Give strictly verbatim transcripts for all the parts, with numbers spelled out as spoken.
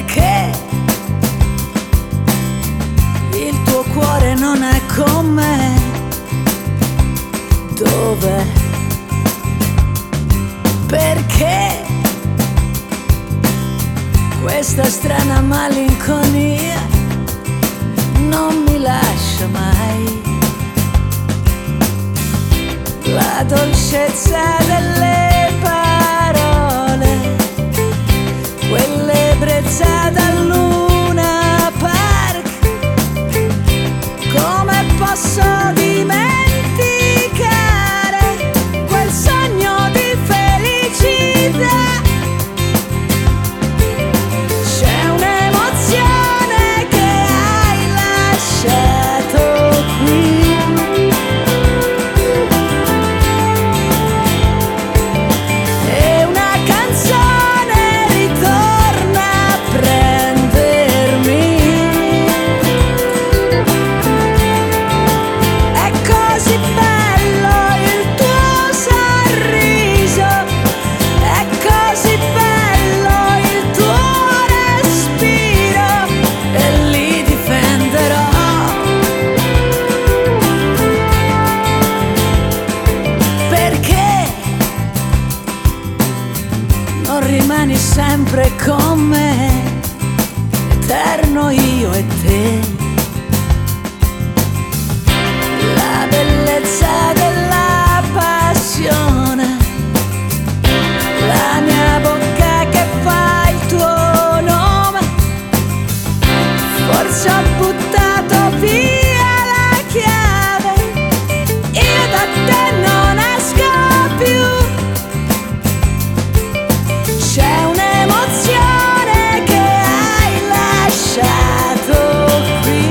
Perché il tuo cuore non è con me? Dov'è? Perché questa strana malinconia non mi lascia mai? La dolcezza delle parole, quell'ebbrezza da Luna Park, come posso dimenticare quel sogno di felicità? C'è un'emozione che hai lasciato qui, e una canzone ritorna a prendermi. È così bello il tuo sorriso, è così bello il tuo respiro, e li difenderò. Perché non rimani sempre con me, eterno io e te? La bellezza della passione, la mia bocca che fa il tuo nome. Forse ho buttato via la chiave, io da te non esco più. C'è un'emozione che hai lasciato qui,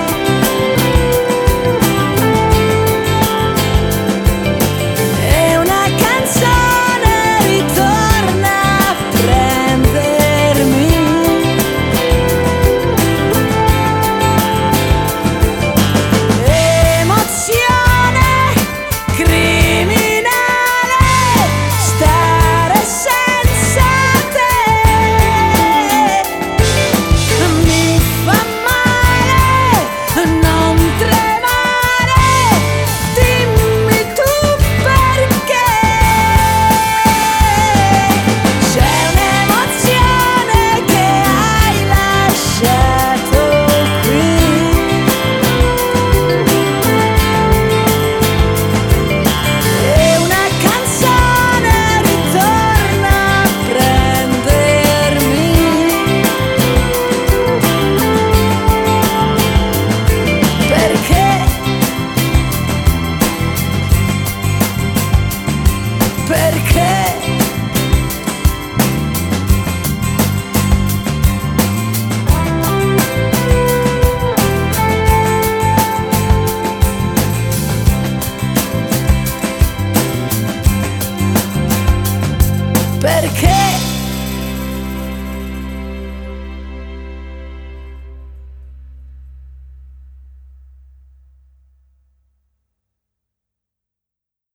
e una canzone ritorna a prendermi. Emozione criminale, stare senza te mi fa male, non tremare, dimmi tu perché. C'è un'emozione che hai lasciato qui, e una canzone ritorna a prendermi. Perché? Perché? Perché?